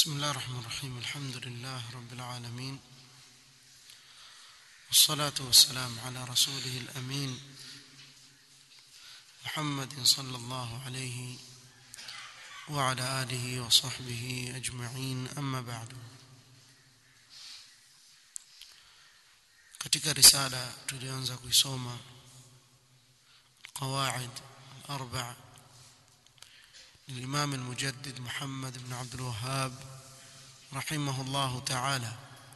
بسم الله الرحمن الرحيم. الحمد لله رب العالمين، والصلاة والسلام على رسوله الأمين محمد صلى الله عليه وعلى آله وصحبه أجمعين. أما بعد، katika risala tulianza kuisoma القواعد الأربع للإمام المجدد محمد بن عبد الوهاب رحمه الله تعالى.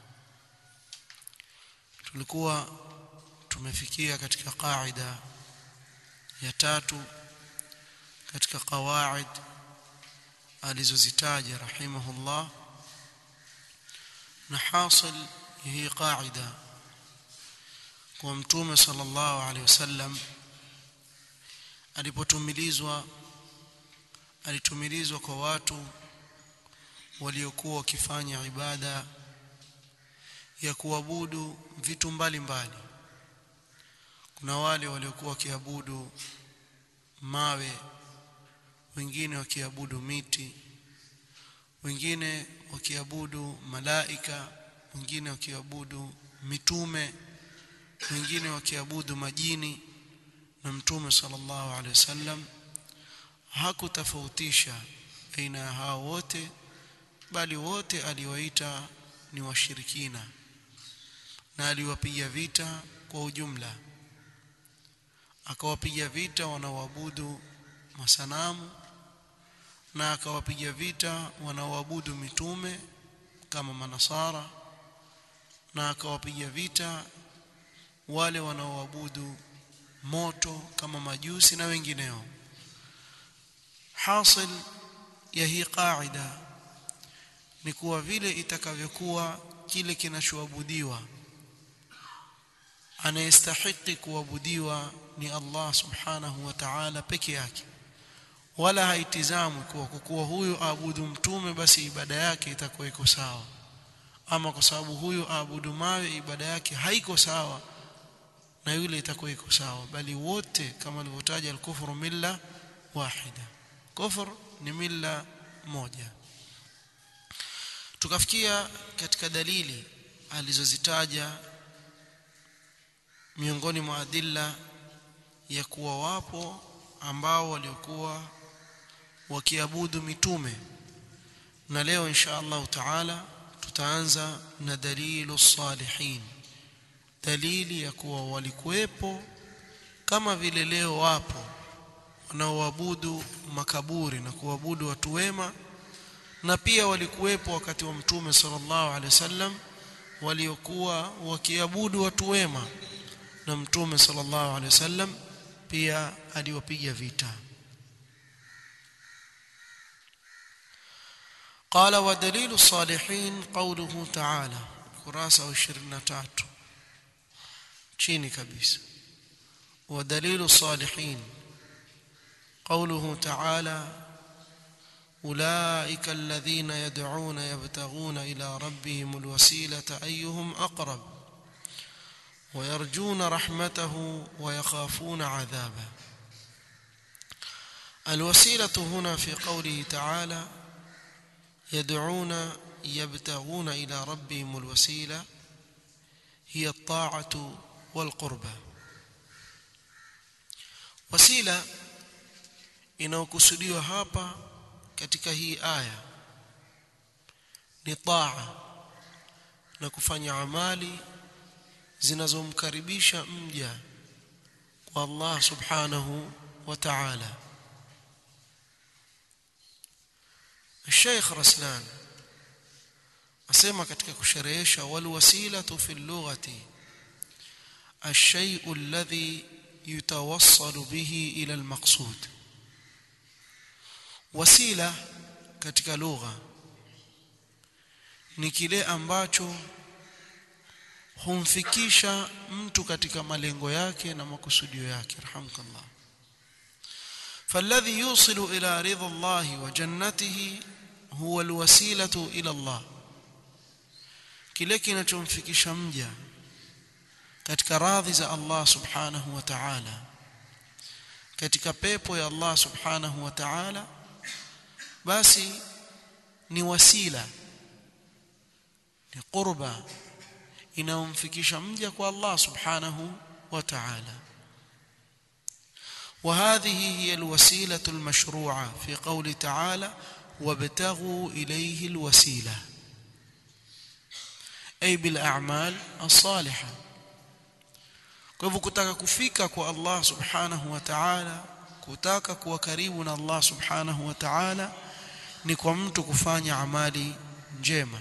tulikuwa tumefikia katika qaida ya tatu katika qawaid alizozitaja rahimahullah, na hasil hii qaida kwa mtume sallallahu alaihi wasallam alitumilizwa kwa watu waliokuwa wakifanya ibada ya kuabudu vitu mbalimbali. Kuna wale waliokuwa wakiabudu mawe, wengine wakiabudu miti, wengine wakiabudu malaika, wengine wakiabudu mitume, wengine wakiabudu majini. Na mtume sallallahu alaihi wasallam hakutofautisha baina ya hao wote, bali wote aliwaita ni washirikina na aliwapiga vita kwa ujumla. Akawapiga vita wanaoabudu masanamu, na akawapiga vita wanaoabudu mitume kama manasara, na akawapiga vita wale wanaoabudu moto kama majusi na wengineo. Hasil ya hii qaida ni kuwa vile itakavyokuwa kile kinachoabudiwa, anayestahiki kuabudiwa ni Allah subhanahu wa ta'ala peke yake, wala haitizamwi kuwa huyu aabudu mtume basi ibada yake itakuwa iko sawa, ama kwa sababu huyu aabudu mawe ibada yake haiko sawa na yule itakuwa iko sawa, bali wote kama alivyotaja al-kufru milla wahida, kufr ni milla moja. Tukafikia katika dalili alizozitaja miongoni mwa adilla ya kuwa wapo ambao waliokuwa wakiabudu mitume, na leo insha Allah taala tutaanza na dalilu salihin, dalili ya kuwa walikuwepo kama vile leo wapo wanaoabudu makaburi na kuabudu watu wema, na pia walikuwepo wakati wa mtume sallallahu alaihi wasallam waliokuwa wakiabudu watu wema, na mtume sallallahu alaihi wasallam pia aliwapiga vita. قال ودليل الصالحين قوله تعالى، kurasa 23 chini kabisa. ودليل الصالحين قوله تعالى أولئك الذين يدعون يبتغون إلى ربهم الوسيلة أيهم أقرب ويرجون رحمته ويخافون عذابه. الوسيلة هنا في قوله تعالى يدعون يبتغون إلى ربهم الوسيلة هي الطاعة والقربة. وسيلة inayokusudiwa hapa katika hii aya ni taa na kufanya amali zinazomkaribisha mja kwa Allah subhanahu wa ta'ala. Sheikh Raslan asema katika kusherehesha, wal wasilatu fi lughati ash-shay'u alladhi yutawassalu bihi ila al-maqsud. Wasila katika lugha ni kile ambacho humfikisha mtu katika malengo yake na makusudio yake. Rahimkallah. فالذي يوصل إلى رضا الله وجنته هو الوسيلة إلى الله. kile kinachomfikisha mja katika radhi za Allah subhanahu wa ta'ala, katika pepo ya Allah subhanahu wa ta'ala, basi ni wasila, ni qurba inayomfikisha mja kwa Allah subhanahu wa ta'ala. وهذه هي الوسيلة المشروعة في قول تعالى وابتغوا إليه الوسيلة، أي بالأعمال الصالحة. kwa hivyo kutaka kufika kwa Allah subhanahu wa ta'ala, kutaka kuwa karibu na Allah subhanahu wa ta'ala, ni kwa mtu kufanya amali njema.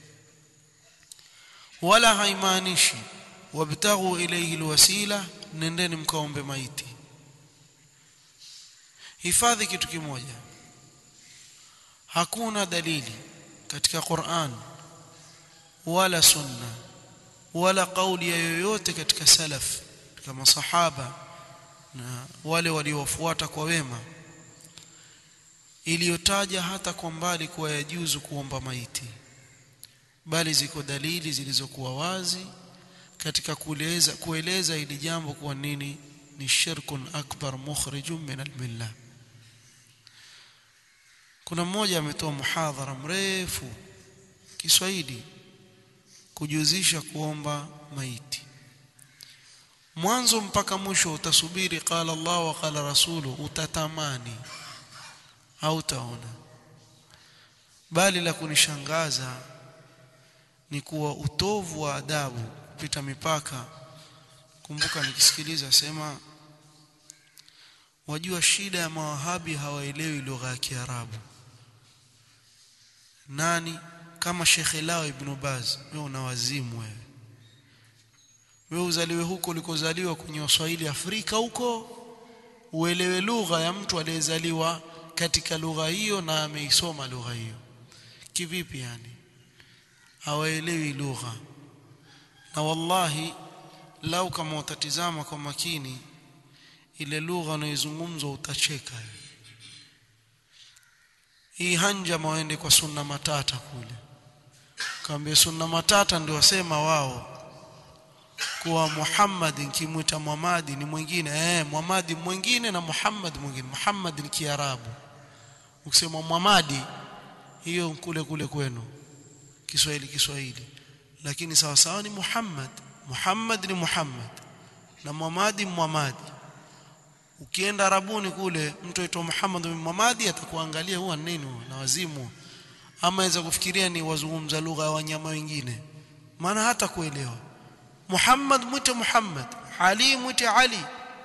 Wala haimaanishi wabtaghu ilayhi alwasila nendeni mkaombe maiti. Hifadhi kitu kimoja, hakuna dalili katika Qur'an wala sunna wala kauli yoyote katika salaf kama sahaba na wale waliofuata kwa wema iliyotaja hata kwa mbali kuwa yajuzu kuomba maiti, bali ziko dalili zilizokuwa wazi katika kueleza ili jambo kwa nini ni shirkun akbar mukhrijun min al-millah. Kuna mmoja ametoa muhadhara mrefu Kiswahili kujuzisha kuomba maiti, mwanzo mpaka mwisho utasubiri qala Allah wa qala rasulu, utatamani au utaona. Bali la kunishangaza ni kuwa utovu wa adabu kupita mipaka. Kumbuka nikisikiliza sema, wajua shida ya mawahabi hawaelewi lugha ya Kiarabu. Nani kama Sheikh Lao Ibn Baz? Wewe unawazimu wewe. Wewe uzaliwe huko ulikozaliwa kwenye Waswahili Afrika huko, uelewe lugha ya mtu aliyezaliwa katika lugha hiyo na ameisoma lugha hiyo. Kivipi yani? Hawaelewi lugha. Na wallahi lau kama utatizama kwa makini ile lugha inayozungumzwa utacheka. Hii hanja waende kwa sunna matata kule, kaambia sunna matata ndio wasema wao kuwa Muhammad nikimuita Muhammad ni mwingine, Muhammad mwingine na Muhammad mwingine. Muhammad ni Kiarabu, ukisema Muhammad hiyo kule kwenu Kiswahili, lakini sawa sawa ni Muhammad. Muhammad ni Muhammad na Muhammad. Ukienda Arabuni kule mtu aitwa Muhammad bin Muhammad atakuangalia huwa nini na wazimu, ama aweza kufikiria ni wazungumza lugha ya wanyama wengine, maana hata kuelewa. Muhammad mwite Muhammad, Ali mwite Ali,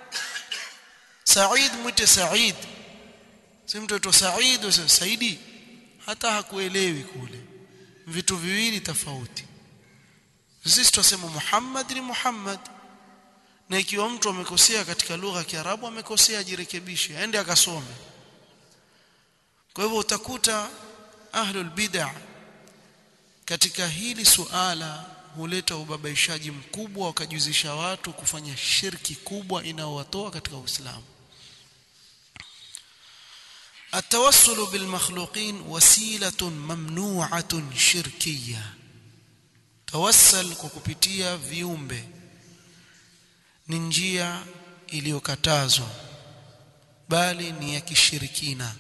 Said mwite Said, si mtu aitwa Said au Saidi, hata hakuelewi kule, vitu viwili tofauti. Sisi tunasema Muhammad ni Muhammad, na ikiwa mtu amekosea katika lugha ya Kiarabu amekosea, ajirekebishe, aende akasome. Kwa hivyo utakuta ahlul bid'ah katika hili suala huleta ubabaishaji mkubwa, wakajuzisha watu kufanya shirki kubwa inayowatoa katika Uislamu. التوسل بالمخلوقين وسيلة ممنوعة شركية. توسل kukupitia viumbe ni njia iliyokatazwa, bali ni ya kishirikina.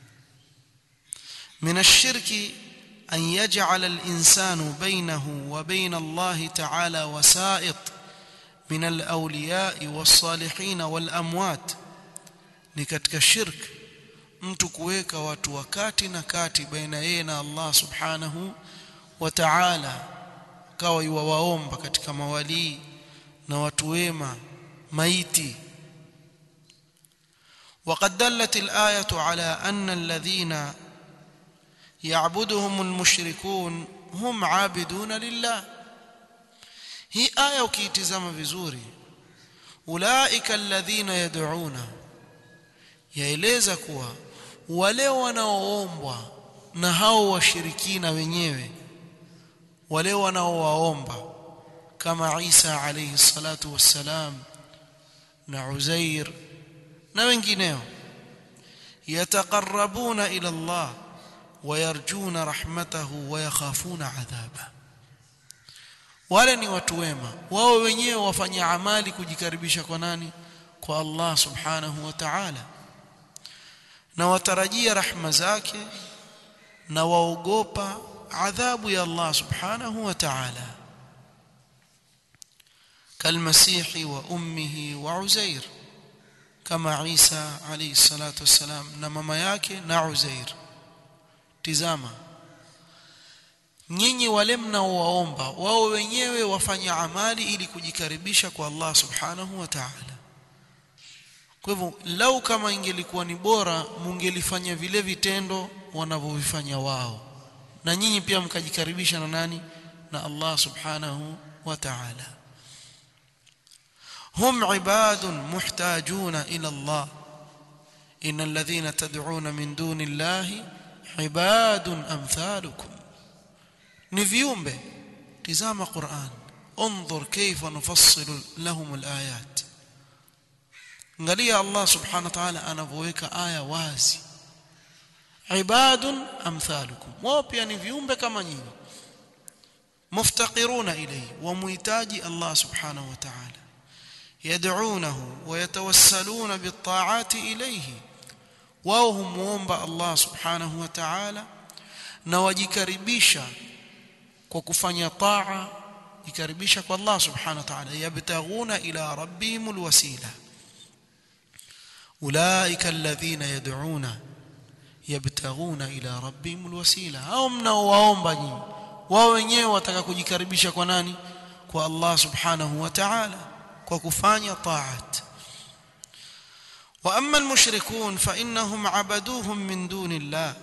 من الشرك أن يجعل الإنسان بينه وبين الله تعالى وسائط من الأولياء والصالحين والأموات. ni katika shirk mtu kuweka watu wakati na kati baina yeye na Allah subhanahu wa ta'ala, kawa yuwaomba katika mawali na watu wema maiti. وقد دلت الآية على أن الذين يعبدهم المشركون هم عابدون لله. هي آية ukiitazama vizuri, ulaika alladhina yad'una, yaeleza kuwa wale wanaoombwa na hao washirikina wenyewe, wale wanaowaomba kama Isa alayhi salatu wassalam na Uzair na wengineo, yataqarrabuna ila Allah wayarjuna rahmatahu wayakhafuna adhaba. Wale ni watu wema, wao wenyewe wafanya amali kujikaribisha kwa nani? Kwa Allah subhanahu wa ta'ala, na watarajia rahma zake na waogopa adhabu ya Allah subhanahu wa ta'ala, kalmasihi wa ummihi wa Uzair, kama Isa alayhi salatu wassalam na mama yake na Uzair. Tizama, nyinyi wale mnaowaomba wao wenyewe wafanya amali ili kujikaribisha kwa Allah subhanahu wa ta'ala. Kwa hivyo lau kama ingelikuwa ni bora mungelifanya vile vitendo wanavyofanya wao, na nyinyi pia mkajikaribisha na nani? Na Allah subhanahu wa ta'ala. hum ibadun muhtajuna ila Allah, innal ladhina tad'una min dunillahi ibadun amthalukum, ni viumbe. Tizama Qur'an, انظر كيف نفصل لهم الآيات. angalia Allah subhanahu wa ta'ala anavyoweka aya wazi, ibadun amthalukum, wao pia ni viumbe kama nyinyi, muftaqiruna ilayhi, wa muhitaji Allah subhanahu wa ta'ala, yad'unahu wa yatawassaluna bit-ta'ati ilayhi, wao humuomba Allah subhanahu wa ta'ala na wajikaribisha kwa kufanya taa, jikaribisha kwa Allah subhanahu wa ta'ala, yabtaghuna ila rabbihimul wasila, ulaika alladhina yad'una yabtaghuna ila rabbihimul wasila. hao mnaowaomba nyinyi wao wenyewe wataka kujikaribisha kwa nani? Kwa Allah subhanahu wa ta'ala, kwa kufanya taat. wa amma almushrikun fa innahum abaduhum min dunillah,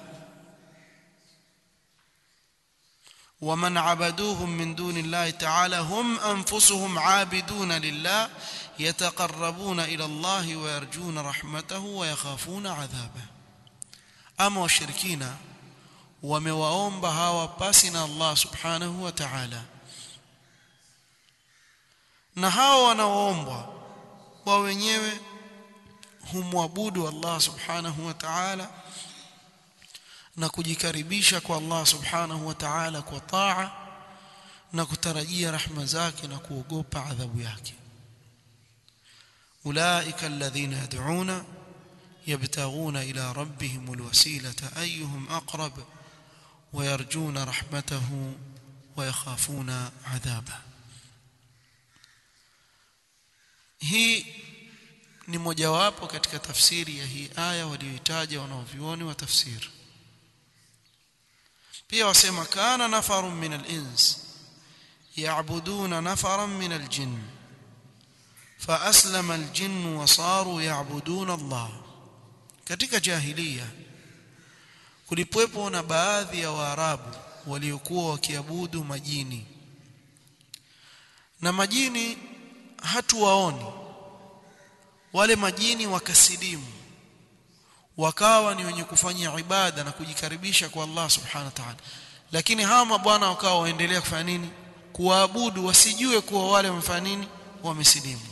ومن عبدوهم من دون الله تعالى هم أنفسهم عابدون لله يتقربون إلى الله ويرجون رحمته ويخافون عذابه. أما والشركين ومواomba hawa pasi na Allah subhanahu wa ta'ala, na hawa wanaoomba wao wenyewe humwabudu Allah subhanahu wa ta'ala na kujikaribisha kwa Allah subhanahu wa ta'ala kwa taa na kutarajia rahma zake na kuogopa adhabu yake. ulaika alladhina yad'una yabtaghuna ila rabbihimul wasilata ayyuhum aqrab wa yarjuna rahmatahu wa yakhafuna adhaba. Hii ni mojawapo katika tafsiri ya hii aya walioitaja wanaovioni wa tafsiri. pia wasema kana nafarun min al-ins ya'buduna nafaran min al-jinn fa aslama al-jinn wa saru ya'buduna Allah. Katika jahiliya kulipwepo na baadhi ya Waarabu waliokuwa wakiabudu majini, na majini hatuwaoni. Wale majini wakasilimu, wakawa ni wenye kufanya ibada na kujikaribisha kwa Allah subhanahu wa ta'ala, lakini hawa mabwana wakawa waendelea kufanya nini? Kuabudu, wasijue kuwa wale wamefanya nini? Wamesilimu.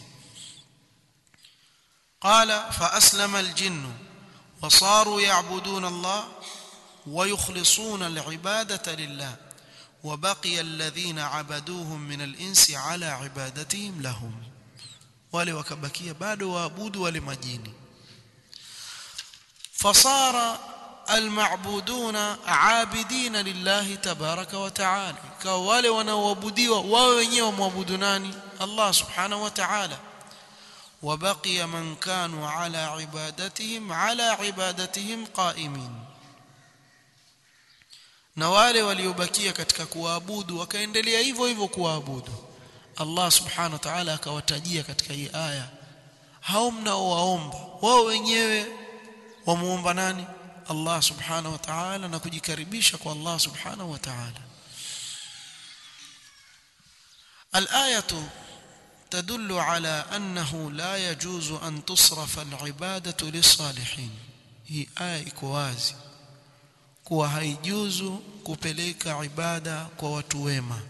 qala fa aslama al-jinn wa saru ya'buduna Allah wa yukhlisuna al-ibadata lillah wa baqiya alladhina 'abaduhum min al-insi 'ala 'ibadatihim lahum. wale wakabakia bado waabudu wale majini. فصار المعبودون عابدين لله تبارك وتعالى, كوالي wanaoabudiwa wao wenyewe wamwabudu nani? Allah subhanahu wa ta'ala. وبقي من كانوا على عبادتهم قائمين, na wale waliobakia katika kuabudu wakaendelea hivyo hivyo kuabudu. Allah subhanahu wa ta'ala akawatajia katika hii aya, hao mnaowaomba wao wenyewe wamuomba nani? Allah subhanahu wa ta'ala, na kujikaribisha kwa Allah subhanahu wa ta'ala. Al-ayatu tadullu ala annahu la yajuzu an tusrafa al-ibadatu lis-salihin. Hii aya iko wazi kuwa haijuzu kupeleka ibada kwa watu wema,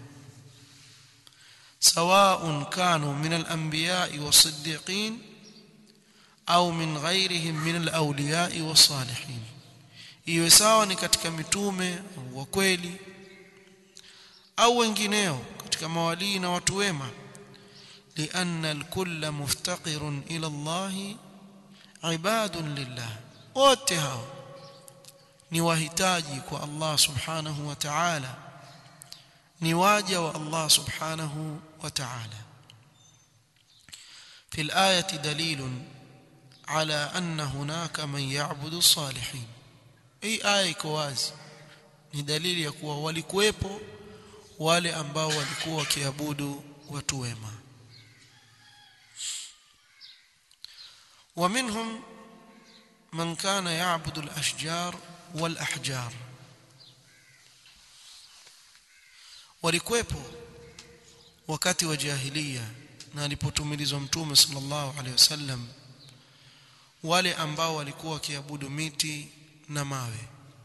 sawaun kanu min al-anbiya'i was-siddiqin au min ghairihim min al-awliya'i was-salihin. Iwe sawa ni katika mitume wa kweli au wengineo katika mawali na watu wema, lianna al-kull muftaqirun ila Allah ibadun lillah. wote hao ni wahitaji kwa Allah subhanahu wa ta'ala, ni waja wa Allah subhanahu wa ta'ala. في الآية دليل على أن هناك من يعبد الصالحين. أي آية كواzi ni dalili ya kuwa walikuwepo wale ambao walikuwa wakiabudu watu wema. ومنهم من كان يعبد الأشجار والأحجار. walikuwepo wakati wa jahiliya na alipotumilizwa mtume sallallahu alaihi wasallam wale ambao walikuwa wakiabudu miti na mawe.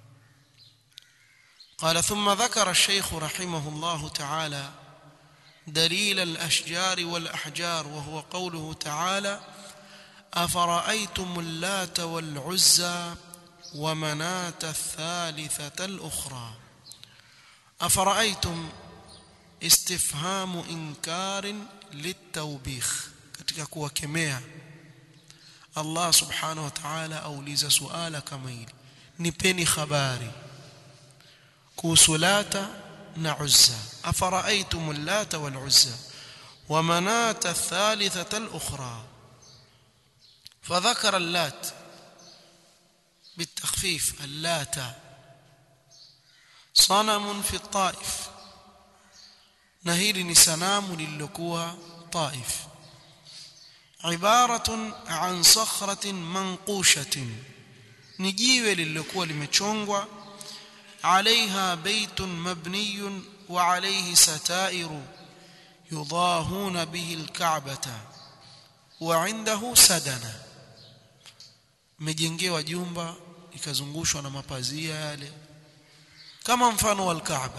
قال ثم ذكر الشيخ رحمه الله تعالى دليل الأشجار والأحجار، وهو قوله تعالى: أفرأيتم اللات والعزى ومناة الثالثة الأخرى. أفرأيتم استفهام إنكار للتوبيخ، katika kuwakemea Allah subhanahu wa ta'ala auliza suala kama hili, nipeni habari kuhusu Lata na Uzza. Afara'aytum al-Lata wal-Uzza wa manata ath-thalithata al-ukhra. فذكر اللات بالتخفيف. اللات صنم في الطائف، نهيل ni sanamu lililokuwa Taif. عبارة عن صخرة منقوشة، ni jiwe lililokuwa limechongwa. عليها بيت مبني وعليه ستائر يضاهون به الكعبة وعنده سدنة. mejengewa jumba ikazungushwa na mapazia yale kama mfano wa Kaaba,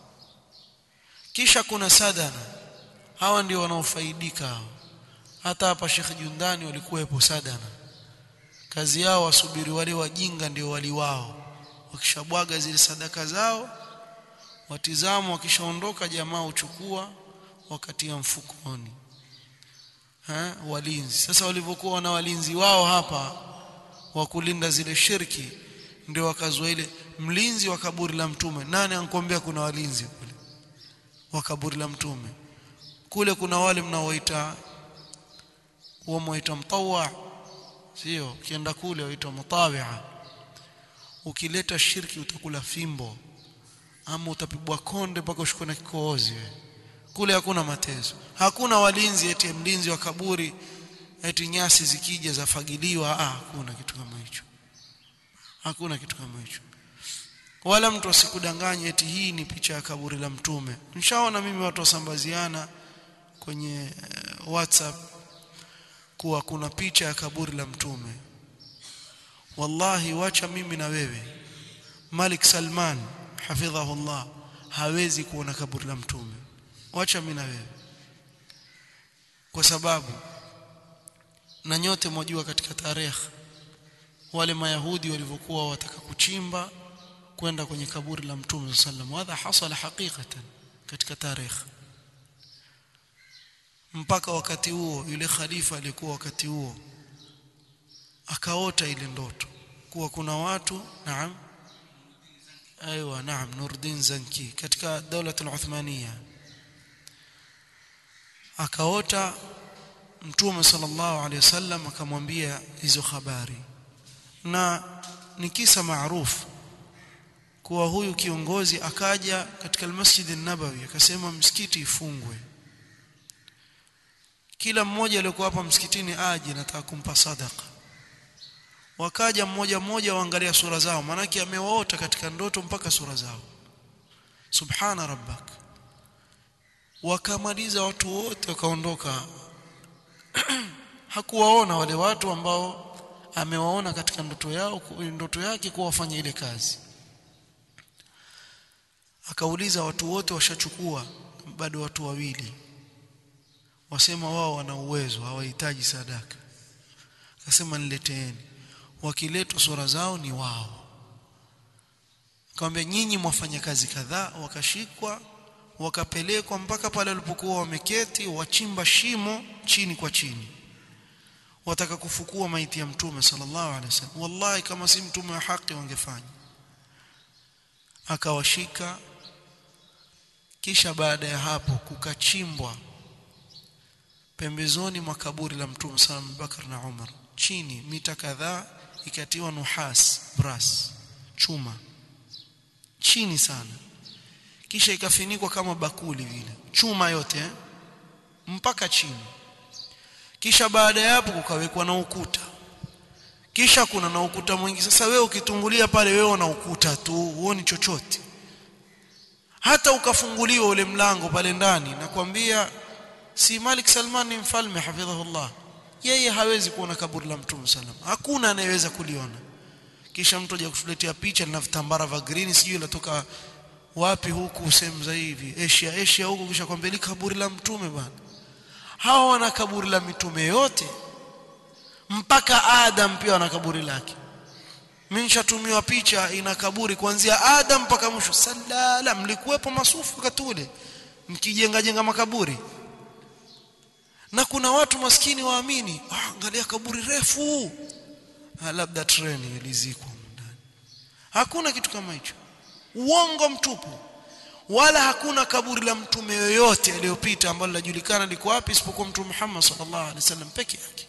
kisha kuna sadana. Hawa ndio wanaofaidika hao. Hata hapa Sheikh Jundani walikuwepo sadana, kazi yao wasubiri wale wajinga ndio wali wao. Wakishabwaga zile sadaka zao watizamo, wakishaondoka jamaa uchukua wakati ya mfukoni. Walinzi sasa walivyokuwa na walinzi wao hapa wa kulinda zile shirki, ndio wakazua ile mlinzi wa kaburi la mtume. Nani ankwambia kuna walinzi kule wa kaburi la mtume? Kule kuna wale mnaoita mtawwa, sio? Kienda kule waitwa mutawi'a. Ukileta shirki utakula fimbo ama utapigwa konde mpaka ushikwe na kikohozi. Kule hakuna matezo, hakuna walinzi eti mlinzi wa kaburi eti nyasi zikija zafagiliwa. Hakuna kitu kama hicho, hakuna kitu kama hicho. Wala mtu asikudanganye eti hii ni picha ya kaburi la mtume. Nishaona mimi watu wasambaziana kwenye WhatsApp kuwa kuna picha ya kaburi la mtume. Wallahi wacha mimi na wewe, Malik Salman hafidhahullah hawezi kuona kaburi la mtume. Wacha mimi na wewe, kwa sababu na nyote mwajua katika tarehe wale Mayahudi walivyokuwa wataka kuchimba kwenda kwenye kaburi la mtume sallallahu alaihi wasallam. Hadha hasala haqiqatan katika tarehe. Mpaka wakati huo yule khalifa alikuwa wakati huo akaota ile ndoto kuwa kuna watu Nuruddin Zanki katika dola al-Uthmania, akaota mtume sallallahu alaihi wasallam akamwambia hizo habari, na ni kisa maarufu kuwa huyu kiongozi akaja katika al-Masjid an-Nabawi akasema msikiti ifungwe, kila mmoja aliyokuwa hapa msikitini aje, nataka kumpa sadaka. Wakaja mmoja mmoja waangalia sura zao, maana yake amewaota katika ndoto mpaka sura zao. Subhana rabbak. Wakamaliza watu wote wakaondoka. Hakuwaona wale watu ambao amewaona katika ndoto yake kuwa wafanye ile kazi. Akauliza watu wote washachukua, bado watu wawili wasema wao wana uwezo, hawahitaji sadaka. Akasema nileteeni. Wakiletwa sura zao ni wao. Akamwambia nyinyi mwafanya kazi kadhaa. Wakashikwa wakapelekwa mpaka pale walipokuwa wameketi, wachimba shimo chini kwa chini, wataka kufukua maiti ya mtume sallallahu alaihi wasallam. Wallahi kama si mtume wa haki wangefanya. akawashika. Kisha baada ya hapo kukachimbwa pembezoni mwa kaburi la Mtume sallallahu alaihi wasallam na Umar, chini mita kadhaa, ikatiwa nuhas, brass, chuma chini sana, kisha ikafinikwa kama bakuli vile, chuma yote mpaka chini. Kisha baada ya hapo kukawekwa na ukuta, kisha kuna na ukuta mwingi. Sasa wewe ukitungulia pale, wewe una ukuta tu, huoni chochote. Hata ukafunguliwa ule mlango pale ndani, nakwambia si Malik Salman ni mfalme hafidhahullah, yeye hawezi kuona kaburi la Mtume sallam, hakuna anayeweza kuliona. Kisha mtu aje kutuletea picha na vitambara vya green, sijui latoka wapi huku sehemu za hivi Asia huku, kisha kwambia ni kaburi la Mtume bwana. Hawa wana kaburi la mitume yote, mpaka Adam pia wana kaburi lake. Mimi nishatumiwa picha ina kaburi kuanzia Adam mpaka mwisho. Salala, mlikuwepo masufu wakati ule mkijenga makaburi. Na kuna watu maskini waamini, angalia kaburi refu, labda treni ilizikwa ndani. Hakuna kitu kama hicho, uongo mtupu. Wala hakuna kaburi la mtume yoyote aliyopita ambalo linajulikana liko wapi isipokuwa Mtume Muhammad sallallahu alaihi wasallam peke yake.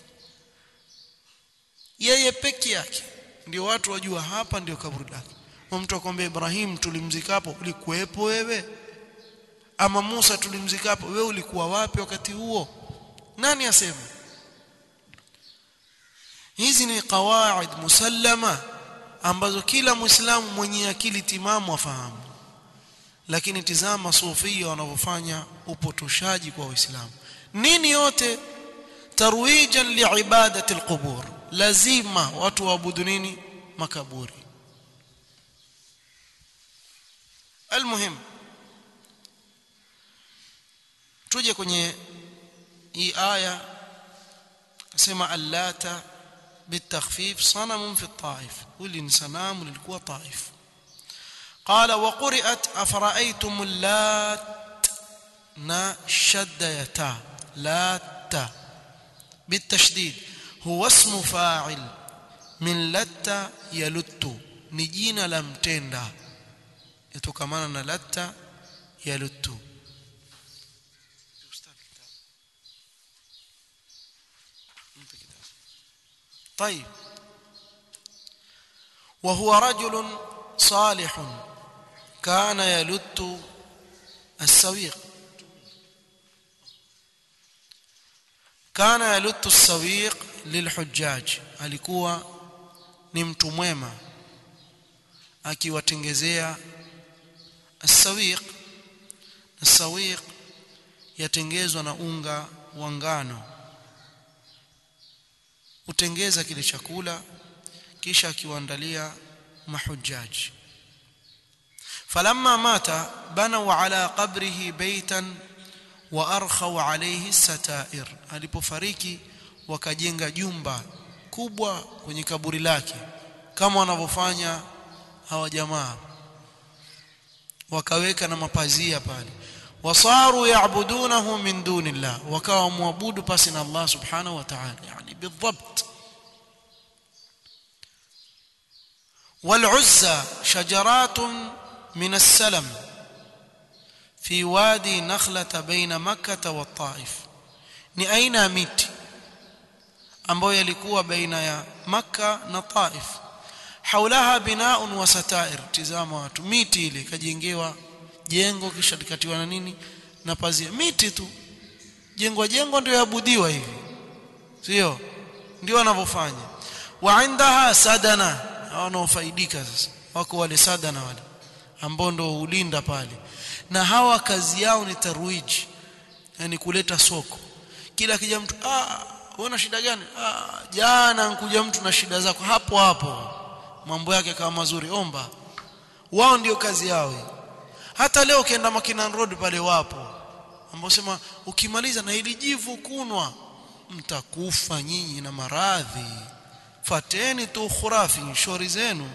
Yeye peke yake ndio watu wajua hapa ndio kaburi lake. Mtu akwambia Ibrahim tulimzika hapo, ulikuwepo wewe? Ama Musa tulimzika hapo, wewe ulikuwa wapi wakati huo? Nani asema? Hizi ni qawaid musallama ambazo kila Muislamu mwenye akili timamu afahamu. Lakini tizama sufia wanavyofanya upotoshaji kwa Waislamu. Nini yote? Tarwijan liibadati alqubur. Lazima watu waabudu nini? Makaburi. Almuhim, tuje kwenye hii aya. Nasema allata bitakhfif sanamun fi Taif. Hili ni sanamu lilikuwa Taif. قال وقرئت أفرأيتم اللات شد يتا لات بالتشديد هو اسم فاعل من لت يلت نجينا لم تندا يتكمانا لت يلت. طيب، وهو رجل صالح كان يلت السويق. كان يلت السويق للحجاج. alikuwa ni mtu mwema akiwatengezea السويق. السويق yatengezwa na unga wa ngano, utengeza kile chakula kisha akiwaandalia mahujaji. فلما مات بنوا على قبره بيتا وارخوا عليه الستائر. alipofariki wakajenga jumba kubwa kwenye kaburi lake kama wanavyofanya hawa jamaa, wakaweka na mapazia pale. wasaru yaabudunahu min dunillah, wakawa muabudu pasi na Allah subhanahu wa ta'ala, yani بالضبط. والعزى شجرات من السلم في وادي نخلة بين مكة والطائف. ni aina ya miti ambayo yalikuwa baina ya Makka na Taif. haulaha binaun wa satair. tizama watu, miti ile kajengewa jengo kisha likatiwa na nini na pazia. miti tu, jengo ndio yaabudiwa hivi, sio? Ndio wanavyofanya. wa indaha sadana, wanaofaidika sasa wako wale sadana wale ambao ndio ulinda pale. Na hawa kazi yao ni tarwiji, yani kuleta soko. Kila kija mtu, una shida gani? Jana nkuja mtu na shida zako, hapo mambo yake kama mazuri, omba. Wao ndio kazi yao. Hata leo ukienda Makinan Road pale wapo ambao sema ukimaliza na hili jivu kunwa mtakufa nyinyi na maradhi, fateni tu khurafi shori zenu.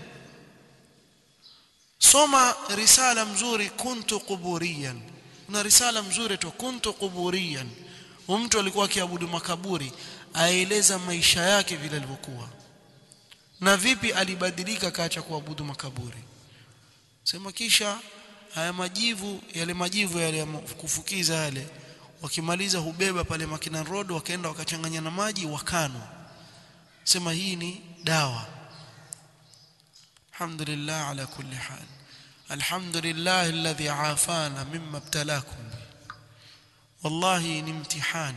Soma risala mzuri kuntu quburiyan. Una risala mzuri tu kuntu quburiyan. Mtu alikuwa akiabudu makaburi, aeleza maisha yake vile alivyokuwa na vipi alibadilika kaacha kuabudu makaburi. Sema kisha haya majivu yale kufukiza yale wakimaliza hubeba pale Makina Road wakaenda wakachanganya na maji wakanwa. Sema hii ni dawa. Alhamdulillah ala kulli hal. Alhamdulillah alladhi afana mimma ibtalakum. Wallahi ni mtihani.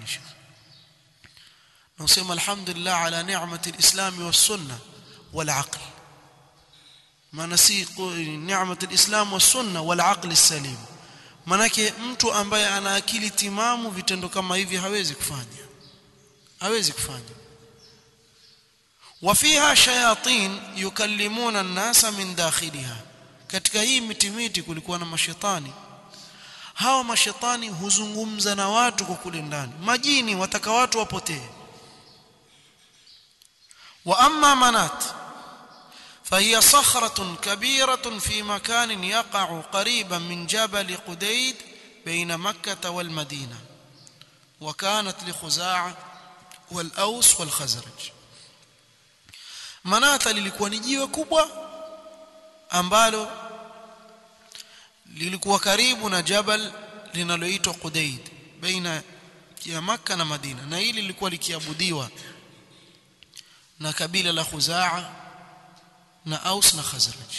Nasema alhamdulillah ala ni'mati al-islam was-sunnah wal-aql. Manasiq ni'mati al-islam was-sunnah wal-aql as-salim. Manake mtu ambaye ana akili timamu vitendo kama hivi hawezi kufanya. Wafiha shayatin yukallimuna an-nasa min dakhiliha. Katika hii mitimiti kulikuwa na mashaitani. Hawa mashaitani huzungumza na watu kwa kule ndani. Majini wataka watu wapotee. Wa amma manat فهي صخرة كبيرة في مكان يقع قريبا من جبل قديد بين مكة والمدينة وكانت لخزاعة والأوس والخزرج. Manata lilikuwa ni jiwe kubwa ambalo lilikuwa karibu na jabal linaloitwa Qudayd baina ya Makkah na Madina, na hili lilikuwa likiabudiwa na kabila la Khuzaa na Aus na Khazraj.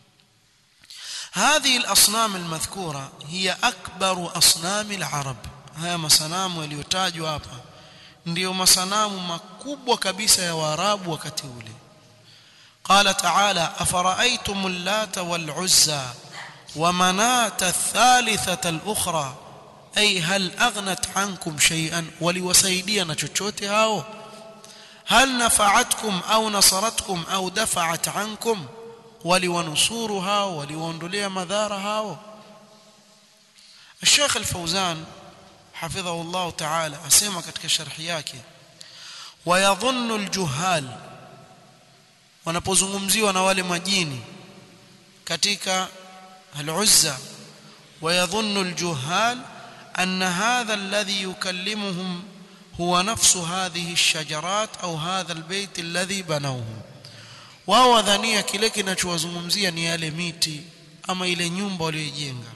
هذه الأصنام المذكورة هي أكبر أصنام العرب. haya masanamu yaliyotajwa hapa ndio masanamu makubwa kabisa ya Waarabu wakati ule. قال تعالى أفرأيتم اللات والعزى ومناة الثالثة الأخرى أي هل أغنت عنكم شيئا ولوسيدينا chochote hao هل نفعتكم أو نصرتكم أو دفعت عنكم ولونصورها ولوندوليا مذارها. الشيخ الفوزان حفظه الله تعالى أسمع katika sharhi yake ويظن الجهال wanapozungumziwa na wale majini katika al-Uzza ويظن الجهال أن هذا الذي يكلمهم هو نفس هذه الشجرات أو هذا البيت الذي بنوه. wao dhania kile kinachowazungumzia ni yale miti ama ile nyumba waliojenga.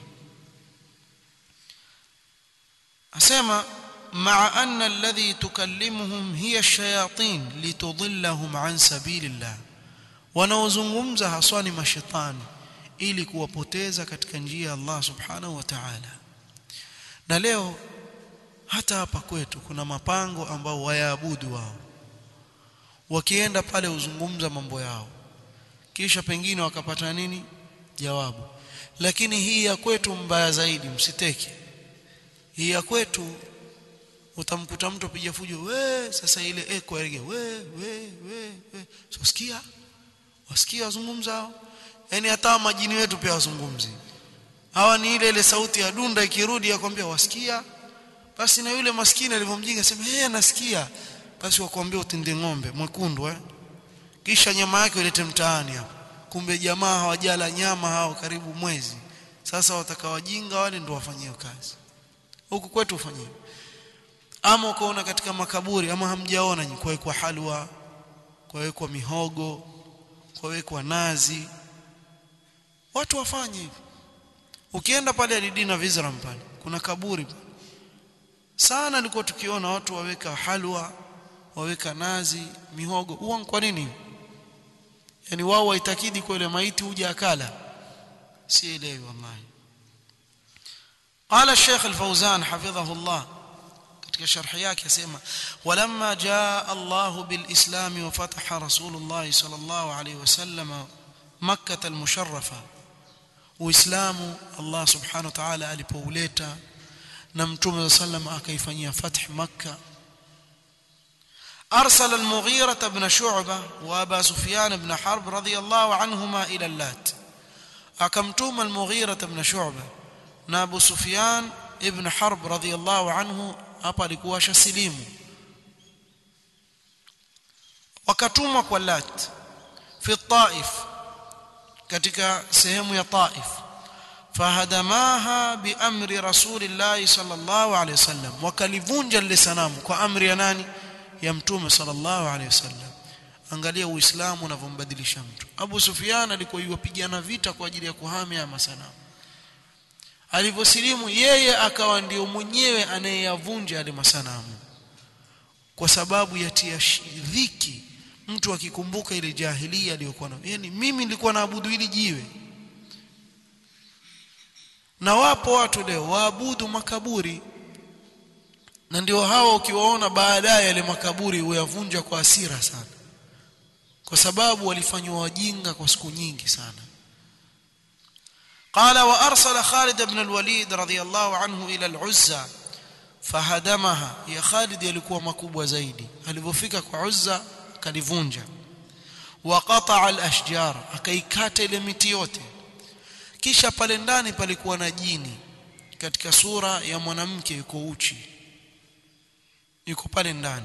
Asema مع أن الذي تكلمهم هي الشياطين لتضلهم عن سبيل الله. wanaozungumza haswa ni mashaitani ili kuwapoteza katika njia ya Allah subhanahu wa ta'ala. Na leo hata hapa kwetu kuna mapango ambao wayaabudu wao. Wakienda pale uzungumza mambo yao, kisha pengine wakapata nini jawabu. Lakini hii ya kwetu mbaya zaidi, msiteke. Hii ya kwetu utamkuta mtu piga fujo, we sasa ile eko erege we so wasikia wazungumza. Yani hata majini wetu pia wazungumzi. Hawa ni ile sauti ya dunda ikirudi yakwambia wasikia. Basi na yule maskini alivomjinga sema nasikia. Basi wakwambia utinde ng'ombe mwekundu kisha nyama yake ilete mtaani hapo. Kumbe jamaa hawajala nyama hao karibu mwezi. Sasa watakawajinga wale ndio wafanyie kazi. Huku kwetu ufanyie. Ama ukaona katika makaburi ama hamjaona kwa halwa, kwa mihogo, kwa nazi. Watu wafanye hivi. Ukienda pale Alidina Vizram pale kuna kaburi sana nilikuwa tukiona watu waweka halwa, waweka nazi, mihogo. Kwa nini? Yani wao waitakidi kwa ile maiti uje akala. Sielewi wallahi. قال الشيخ الفوزان حفظه الله katika sharhi yake asema walamma jaa Allah bilislam wa fataha Rasulullah sallallahu alayhi wasallam Makkah al-musharrafa. Uislamu Allah subhanahu wa ta'ala alipouleta na Mtume sallam akaifanyia fath Makkah. أرسل المغيرة بن شعبة وأبا سفيان بن حرب رضي الله عنهما إلى اللات. أكمتم المغيرة بن شعبة نابو سفيان ابن حرب رضي الله عنه hapa alikuwa shasilimu. Wakatumwa kwa Lat fi Taif, katika sehemu ya Taif. Fahadamaha bi amri Rasulillah sallallahu alayhi wasallam, wakalivunja lile sanamu kwa amri ya nani? Ya Mtume sallallahu alayhi wasallam. Angalia Uislamu unavombadilisha mtu. Abu Sufyan alikuwa yupigana vita kwa ajili ya kuhamia masanamu. Alivyosilimu yeye akawa ndio mwenyewe anayeyavunja yale masanamu, kwa sababu yatia dhiki mtu akikumbuka ile jahiliya aliyokuwa nayo. Yani mimi nilikuwa naabudu hili jiwe, na wapo watu leo waabudu makaburi, na ndio hao ukiwaona baadaye yale makaburi huyavunja kwa hasira sana, kwa sababu walifanywa wajinga kwa siku nyingi sana. قال وارسل خالد بن الوليد رضي الله عنه الى العزى فهدمها. يا خالد alikuwa makubwa zaidi, alipofika kwa Uzza kalivunja. وقطع الاشجار, akaikata ile miti yote. Kisha pale ndani palikuwa na jini katika sura ya mwanamke yuko uchi, yuko pale ndani.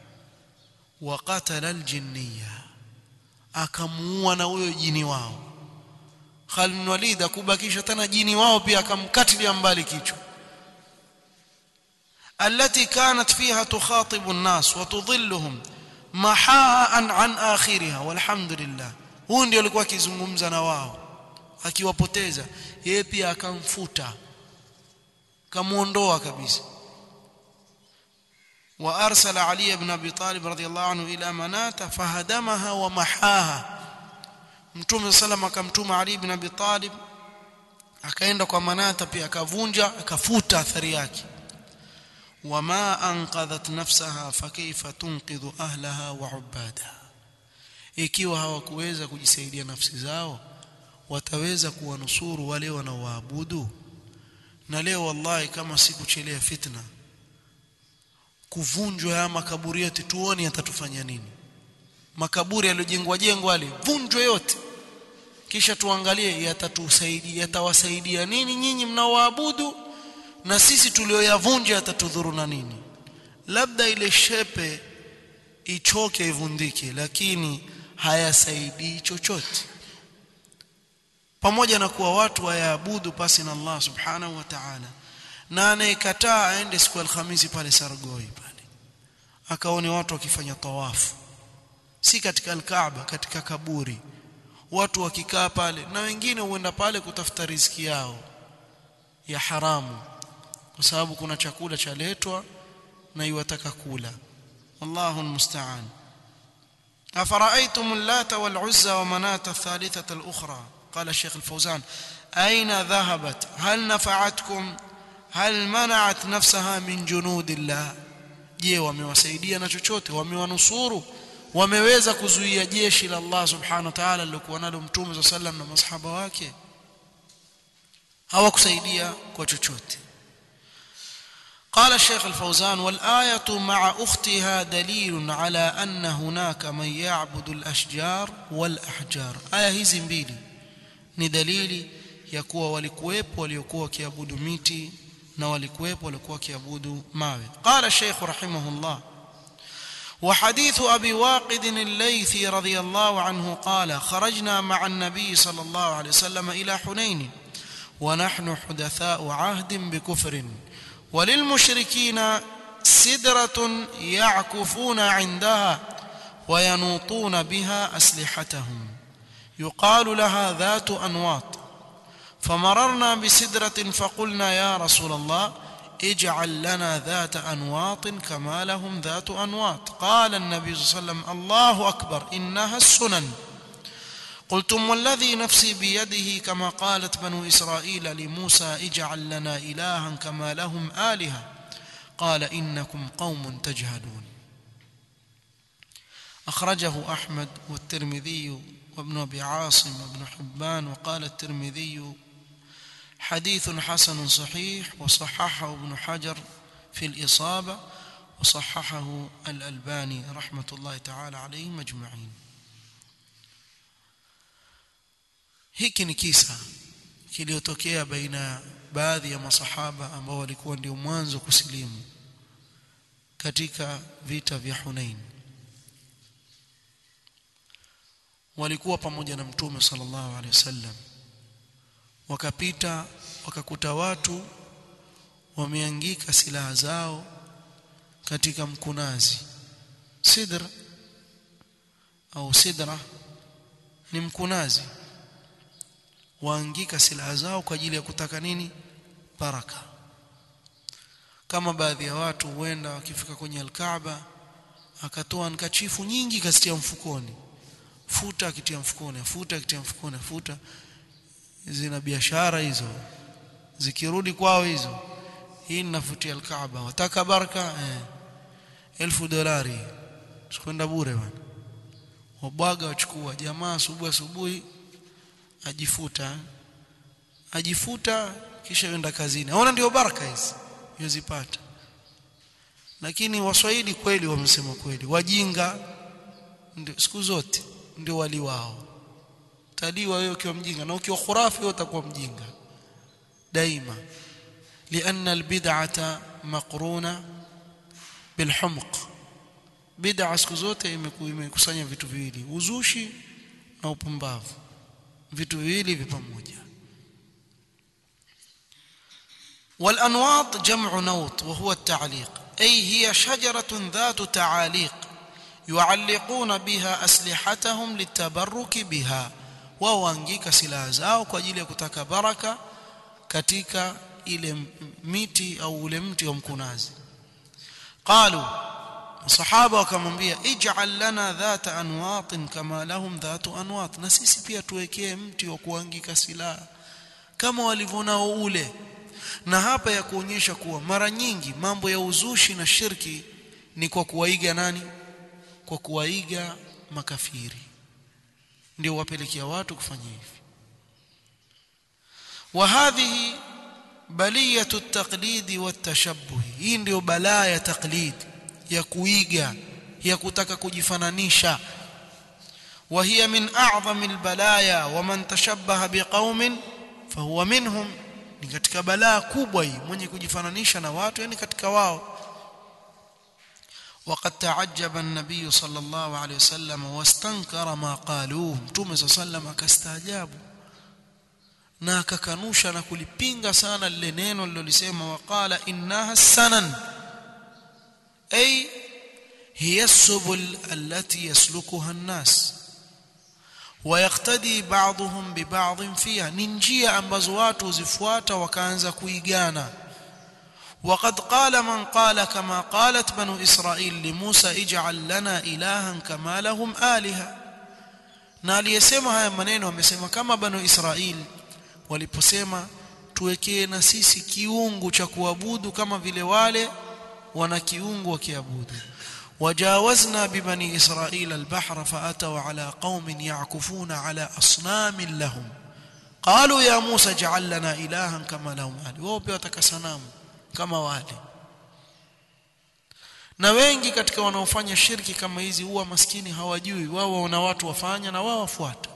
وقتل الجنيه, akamuua na huyo jini wao. Khalid bin Walid akubakisha tena jini wao pia akamkatilia mbali kichwa. التي كانت فيها تخاطب الناس وتضلهم محاء عن آخرها والحمد لله. Huyo ndio alikuwa akizungumza na wao akiwapoteza, yeye pia akamfuta, kamuondoa kabisa. وارسل علي بن ابي طالب رضي الله عنه الى مناته فهدمها ومحاها. Mtume sallam akamtuma Ali ibn Abi Talib akaenda kwa Manata pia akavunja akafuta athari yake. Wama anqadhat nafsaha fakaifa tunqidhu ahlaha wa ubadaha. Ikiwa hawakuweza kujisaidia nafsi zao, wataweza kuwanusuru wale wanaoabudu? Na leo wallahi kama sikuchelea fitna kuvunjwa ya makaburi yote, tuone yatatufanya nini. Makaburi yaliyojengwa yale vunjwe yote, kisha tuangalie yatatusaidia, yatawasaidia nini nyinyi mnaoabudu, na sisi tulioyavunja yatatudhuru na nini? Labda ile shepe ichoke ivundike, lakini hayasaidii chochote, pamoja na kuwa watu wayaabudu pasi na Allah subhanahu wa ta'ala. Na anayekataa aende siku Alhamisi pale Sargoi pale akaone watu wakifanya tawafu, si katika Al-Kaaba, katika kaburi, watu wakikaa pale, na wengine huenda pale kutafuta riziki yao ya haramu, kwa sababu kuna chakula chaletwa na yuwataka kula. Allahu almusta'an. afara'aytum allata wal uzza wa manata thalithata al-ukhra. qala Sheikh al-Fawzan aina dhahabat hal nafa'atkum hal mana'at nafsaha min junudillah. Je, wamewasaidia na chochote? Wamewanusuru? Wameweza kuzuia jeshi la Allah subhanahu wa ta'ala lilokuwa nalo Mtume sallam na masahaba wake? Hawakusaidia kwa chochote. قال الشيخ الفوزان والآية مع أختها دليل على أن هناك من يعبد الأشجار والأحجار. آية hizi mbili ni dalili ya kuwa walikuwepo waliokuwa wakiabudu miti na walikuwepo waliokuwa wakiabudu mawe. قال الشيخ رحمه الله وحديث أبي واقد الليثي رضي الله عنه قال خرجنا مع النبي صلى الله عليه وسلم إلى حنين ونحن حدثاء عهد بكفر وللمشركين سدرة يعكفون عندها وينوطون بها أسلحتهم يقال لها ذات أنواط. فمررنا بسدرة فقلنا يا رسول الله اجعل لنا ذات أنواط كما لهم ذات أنواط. قال النبي صلى الله عليه وسلم الله أكبر إنها السنن. قلتم والذي نفسي بيده كما قالت بنو إسرائيل لموسى اجعل لنا إلها كما لهم آلهة. قال إنكم قوم تجهلون. أخرجه أحمد والترمذي وابن أبي عاصم وابن حبان. وقال الترمذي حديث حسن صحيح وصححه ابن حجر في الإصابة وصححه الألباني رحمة الله تعالى عليهم أجمعين. Hiki ni kisa kiliotokea baina baadhi ya masahaba ambao walikuwa ndio mwanzo kusilimu katika vita vya Hunain. Walikuwa pamoja na Mtume sallallahu alaihi wasallam, wakapita wakakuta watu wameangika silaha zao katika mkunazi sidr au sidra ni mkunazi, waangika silaha zao kwa ajili ya kutaka nini? Baraka. Kama baadhi ya watu huenda wakifika kwenye al-Kaaba akatoa nkachifu nyingi kasitia mfukoni, futa akitia mfukoni, futa akitia mfukoni, futa. Zina biashara hizo, zikirudi kwao hizo, hii ninafutia al-Kaaba, wataka baraka $1000 sikwenda bure bwana. Wabwaga wachukua jamaa asubuhi ajifuta kisha yenda kazini. Haona ndio baraka hizi yozipata. Lakini Waswahili kweli wamesema kweli, wajinga ndio siku zote ndio wali wao. Taliwa wewe ukiwa mjinga, na ukiwa khurafi wewe utakuwa mjinga daima. لأن البدعة مقرونة بالحمق. Bid'a siku zote imekusanya vitu viwili, uzushi na upumbavu, vitu viwili vipamoja. والأنواط جمع نوط وهو التعليق، أي هي شجرة ذات تعاليق يعلقون بها أسلحتهم للتبرك بها. ووانجيك silaha zao kwa ajili ya kutaka baraka katika ile miti au ule mti wa mkunazi. قالوا الصحابه wakamwambia ij'al lana dhata anwat kama lahum dhatu anwat, na sisi pia tuwekee mti wa kuangika silaha kama walivonao ule. Na hapa ya kuonyesha kuwa mara nyingi mambo ya uzushi na shirki ni kwa kuwaiga nani? Kwa kuwaiga makafiri, ndio wapelekea watu kufanya hivi. Wa hadhihi baliyatu at-taqlid wa at-tashabbuh, hii ndio balaa ya taqlid, ya kuiga, ya kutaka kujifananisha. Wa hiya min a'zami al-balaya wa man tashabbaha biqaumin fahuwa minhum, ni katika balaa kubwa hii mwenye kujifananisha na watu, yani katika wao. وقد تعجب النبي صلى الله عليه وسلم واستنكر ما قالوه، mtume صلى الله عليه وسلم akastaajabu na akakanusha na kulipinga sana lile neno lilolisema, waqala innaha sanan, ay hiya as-subul allati yaslukuha an-nas wa yaqtadi ba'dhum bi ba'd fiha, ni njia ambazo watu uzifuata wakaanza kuigana. وقد قال من قال كما قالت بنو إسرائيل لموسى اجعل لنا إلها كما لهم آلهة، na aliyesema haya maneno amesema kama Banu Israil waliposema tuwekee na sisi kiungu cha kuabudu kama vile wale wana kiungu wakiabudu. وجاوزنا ببني إسرائيل البحر فأتوا على قوم يعكفون على أصنام لهم قالوا يا موسى اجعل لنا إلها كما لهم آلهة. wao pia watakasanamu kama wale. Na wengi katika wanaofanya shirki kama hizi huwa maskini hawajui, wao wana watu wafanya na wao wafuata.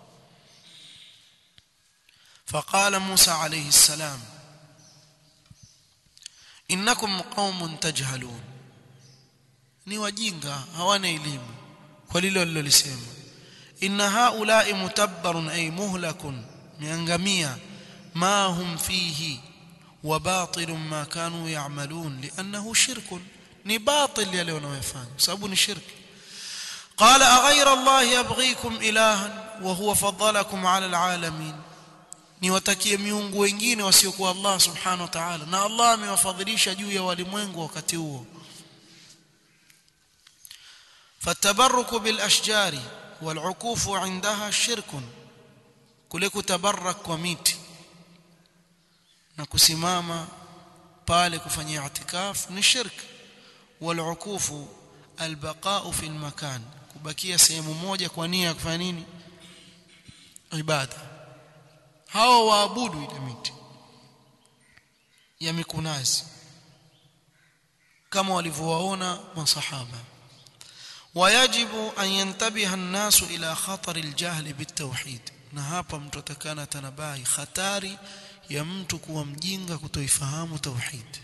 فقال موسى عليه السلام إنكم قوم تجهلون, ni wajinga hawana elimu kwa lile walilolisema. inna haula'i mutabbarun ay muhlakun, miangamia, ma hum fihi wa batilun ma kanu ya'malun li'annahu shirkun, ni batil yale wanayofanya sababu ni shirki. qala aghayra allahi yabghikum ilahan wa huwa faddalakum 'ala al'alamin, ni watakie miungu wengine wasiokuwa Allah subhanahu wa ta'ala, na Allah amewafadhilisha juu ya walimwengu wakati huo. فالتبرك بالاشجار والعكوف عندها شرك, kule kutabarak kwa miti na kusimama pale kufanyia itikaf ni shirk. Walukufu albaqa'u fi almakan, kubakia sehemu moja kwa nia ya kufanya nini? Ibada. Hao waabudu ile miti ya mikunazi kama walivyowaona masahaba. ويجب أن ينتبه الناس إلى خطر الجهل بالتوحيد, na hapa mtu atakana tanabai khatari ya mtu kuwa mjinga kutoifahamu tauhid.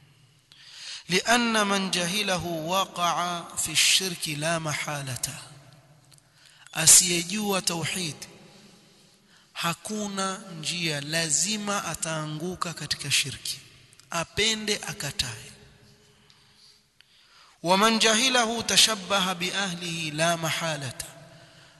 لأن من جهله وقع في الشرك لا محالة, asiyejua tauhid hakuna njia, lazima ataanguka katika shirki, apende akatae. ومن جهله تشبه بأهله لا محالة,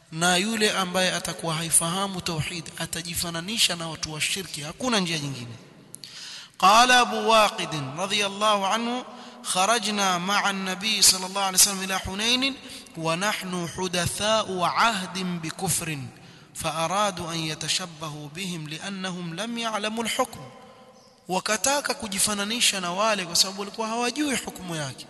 na yule ambaye atakuwa haifahamu tauhid atajifananisha na watu wa shirki, hakuna njia nyingine. Qala Abu Waqid radhiyallahu anhu خرجنا مع النبي صلى الله عليه وسلم إلى حنين ونحن حدثاء عهد بكفر فأرادوا أن يتشبهوا بهم لأنهم لم يعلموا الحكم. wakataka kujifananisha na wale kwa sababu walikuwa hawajui hukumu yake.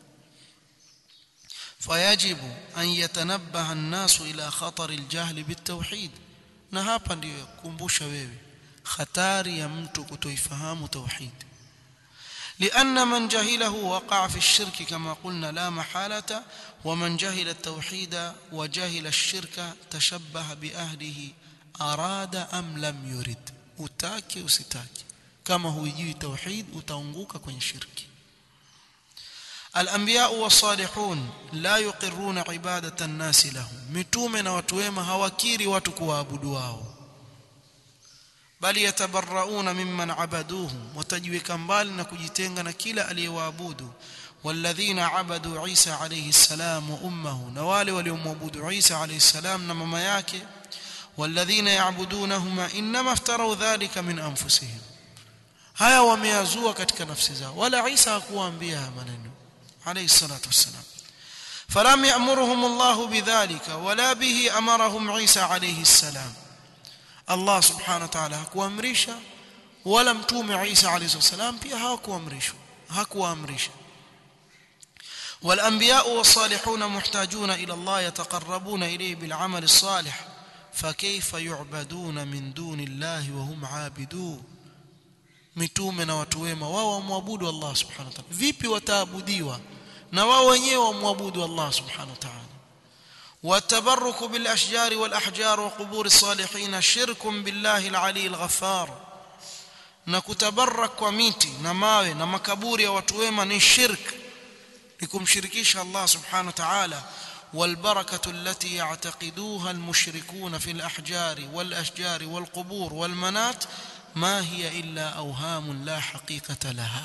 fayajibu an yatanabbaha an-nasu ila khatar al-jahl bit-tauhid. na hapa ndio kukumbusha wewe hatari ya mtu kutoifahamu tauhid. لأن من جهله وقع في الشرك كما قلنا لا محالة، ومن جهل التوحيد وجهل الشرك تشبه بأهله أراد أم لم يرد. utaki usitaki, kama hujui tauhid utaanguka kwenye shirki. الأنبياء والصالحون لا يقرون عبادة الناس لهم. mitume na watu wema hawakiri watu kuabudu wao, bali yatabarrauna mimman abaduhum, watajiweka mbali na kujitenga na kila aliyewaabudu. walladhina abadu Isa alayhi salam wa ummuhu, na wale waliomwabudu Isa alayhi salam na mama yake. walladhina ya'budunahuma inma iftarau dhalika min anfusihim, haya wameazua katika nafsi zao, wala Isa hakuwaambia maneno alayhi salatu wassalam. falam ya'muruhum Allah bidhalika wala bihi amarahum Isa alayhi salam. Allah subhanahu wa ta'ala hakuamrisha wala mtume Isa alayhi salam pia hakuamrisha. والانبياء والصالحون محتاجون الى الله يتقربون اليه بالعمل الصالح فكيف يعبدون من دون الله وهم عابدون. mitume na watu wema wao wamwabudu Allah subhanahu wa ta'ala, vipi wataabudiwa na wao wenyewe wamwabudu Allah subhanahu wa ta'ala. والتبرك بالاشجار والاحجار وقبور الصالحين شرك بالله العلي الغفار. na kutabarak kwa miti na mawe na makaburi ya watu wema ni shirk, ni kumshirikisha Allah subhanahu wa ta'ala. والبركه التي يعتقدوها المشركون في الاحجار والاشجار والقبور والمنات ما هي الا اوهام لا حقيقه لها.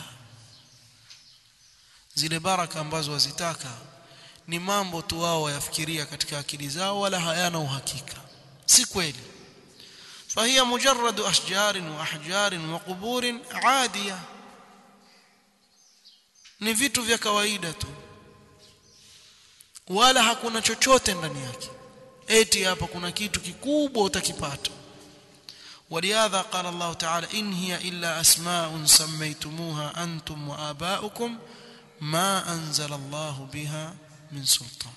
zile baraka ambazo wazitaka ni mambo tu wao wayafikiria katika akili zao, wala hayana uhakika, si kweli. فهي مجرد أشجار وأحجار وقبور عادية, ni vitu vya kawaida tu, wala hakuna chochote ndani yake eti hapa kuna kitu kikubwa utakipata. ولهذا قال الله تعالى إن هي إلا أسماء سميتموها أنتم وآباؤكم ما أنزل الله بها min sultan.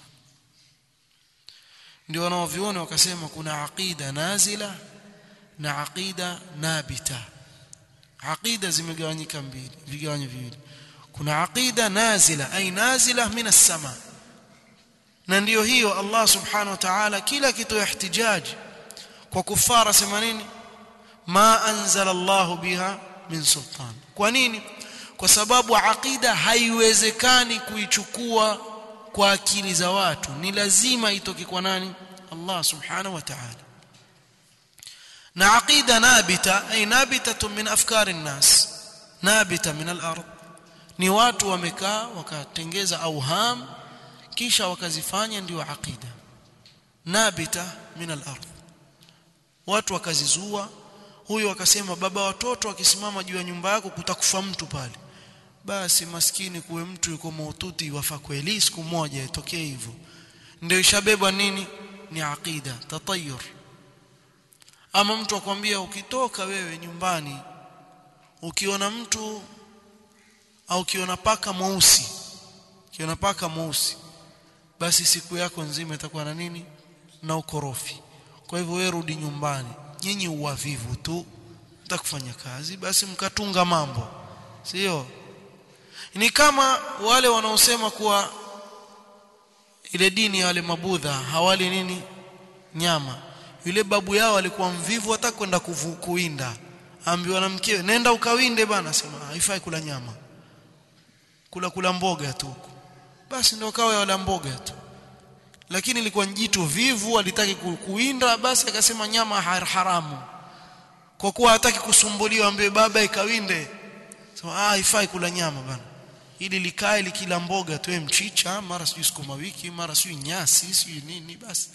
ndio wanaoviona wakasema kuna aqida nazila na aqida nabita. aqida zimegawanyika mbili, vigawanyo viwili. kuna aqida nazila ay nazila min as-sama, na ndio hiyo Allah subhanahu wa ta'ala kila kitu yahtijaji kwa kufara sema nini ma anzala Allah biha min sultan. kwa nini? kwa sababu aqida haiwezekani kuichukua kwa akili za watu, ni lazima itoke kwa nani? Allah subhanahu wa ta'ala. na aqida nabita ay nabitatun min afkari an-nas, nabita min al-ard, ni watu wamekaa wakatengeza auham kisha wakazifanya ndio aqida. nabita min al-ard, watu wakazizua. huyo akasema baba watoto akisimama juu ya nyumba yako kutakufa mtu pale, basi maskini kuwe mtu yuko maututi wafa kweli siku moja itokee hivyo, ndio ishabeba nini? ni aqida tatayur. ama mtu akwambia ukitoka wewe nyumbani ukiona mtu au ukiona paka mweusi, basi siku yako nzima itakuwa na nini? na ukorofi. kwa hivyo wewe rudi nyumbani, nyinyi uwavivu tu, mtakufanya kazi basi mkatunga mambo, sio? Ni kama wale wanaosema kuwa ile dini ya wale mabudha hawali nini? nyama. Yule babu yao alikuwa mvivu, hata kwenda kuwinda, ambiwa na mkewe nenda ukawinde bana, sema haifai kula nyama, kula mboga tu. basi ndio kawa wala mboga tu, lakini ilikuwa njitu vivu, alitaki kuwinda, basi akasema nyama haramu, kwa kuwa hataki kusumbuliwa, ambaye baba ikawinde, sema haifai kula nyama bana, ili likae likila mboga tu, mchicha mara sijui sukuma wiki mara sijui nyasi sijui nini, basi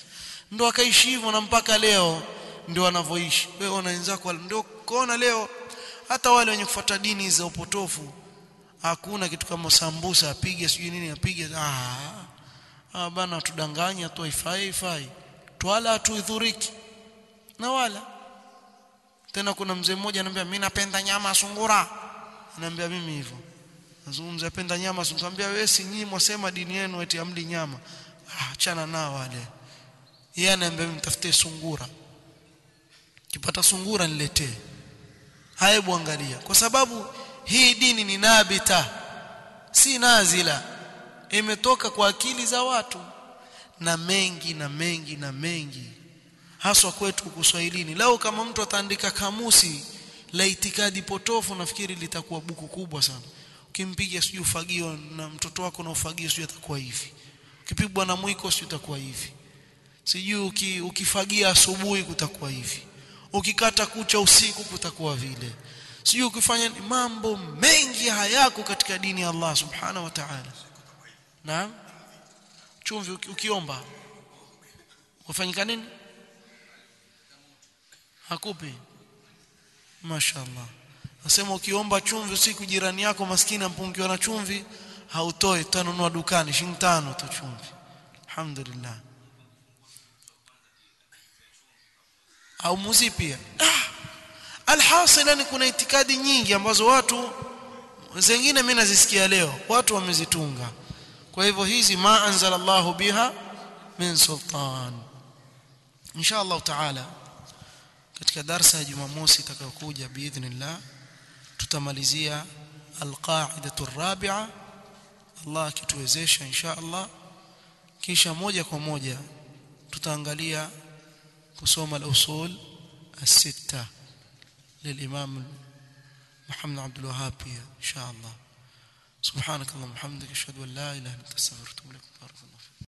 ndio akaishi hivyo na mpaka leo ndio wanavyoishi. Wewe na wenzako ndio kuona leo hata wale wenye kufuata dini za upotofu hakuna kitu kama sambusa apige sijui nini apige. Bana tudanganya tu ifai twala tuidhuriki na wala. Tena kuna mzee mmoja anambia mimi napenda nyama ya sungura, anambia mimi hivyo nazungumza napenda nyama sungura, anambia wewe si nyinyi mwasema dini yenu eti amli nyama. Achana nao wale. Yeye anambia mimi nitafute sungura, kipata sungura niletee. Hebu angalia, kwa sababu hii dini ni nabita si nazila, imetoka kwa akili za watu na mengi haswa kwetu Kiswahilini. Lao kama mtu ataandika kamusi la itikadi potofu nafikiri litakuwa buku kubwa sana. Ukimpiga sijui ufagio na mtoto wako na ufagio sijui atakuwa hivi, ukipigwa na mwiko sijui utakuwa hivi, sijui ukifagia asubuhi kutakuwa hivi, ukikata kucha usiku kutakuwa vile, sijui ukifanya mambo mengi hayako katika dini ya Allah subhanahu wa ta'ala. Naam, chumvi ukiomba ufanyika nini? Hakupi. Mashaallah. Nasema ukiomba chumvi usiku jirani yako maskini ampungiwa na chumvi hautoi, utanunua dukani shilingi 5 tu chumvi. Alhamdulillah. Au muzi pia. Alhasil ni kuna itikadi nyingi ambazo watu zingine mimi nazisikia leo watu wamezitunga. Kwa hivyo hizi ma anzalallahu biha min sultan. Inshallah taala katika darasa ya Jumamosi itakayokuja biidhnillah tutamalizia alqaidatu arabi'a, Allah akituwezesha inshallah. Kisha moja kwa moja tutaangalia kusoma al-usul as-sitta للإمام محمد عبد الوهاب إن شاء الله. سبحانك اللهم وبحمدك أشهد أن لا إله إلا أنت أستغفرك وأتوب إليك.